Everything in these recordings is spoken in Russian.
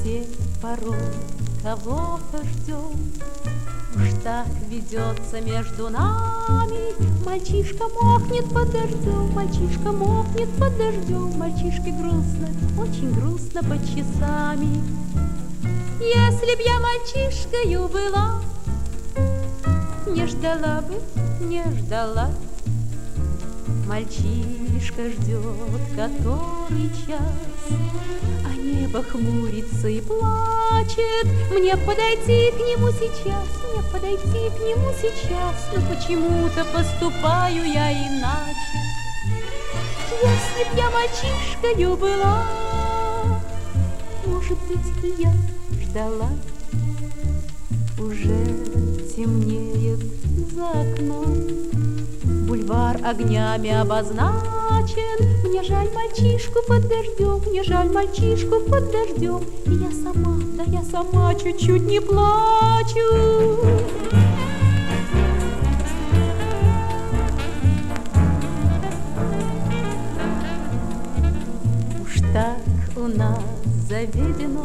все порой кого-то ждем. Уж так ведется между нами. Мальчишка мокнет под дождем, мальчишка мокнет под дождем. Мальчишке грустно, очень грустно под часами. Если б я мальчишкою была, не ждала бы, не ждала. Мальчишка ждет который час, а небо хмурится и плачет. Мне подойти к нему сейчас, мне подойти к нему сейчас, но почему-то поступаю я иначе. Если б я мальчишкою была, может быть, и я ждала. Уже темнеет за окном, бульвар огнями обозначен. Мне жаль мальчишку под дождем, мне жаль мальчишку под дождем. И я сама, да я сама чуть-чуть не плачу. Уж так у нас заведено,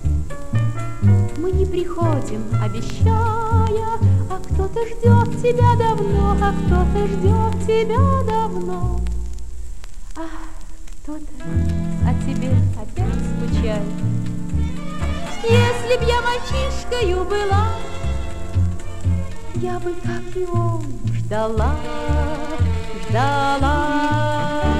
мы не приходим, обещая, а кто-то ждет тебя давно, а кто-то ждет тебя давно. Ах, кто-то о тебе опять скучает. Если б я мальчишкою была, я бы, как и он, ждала, ждала.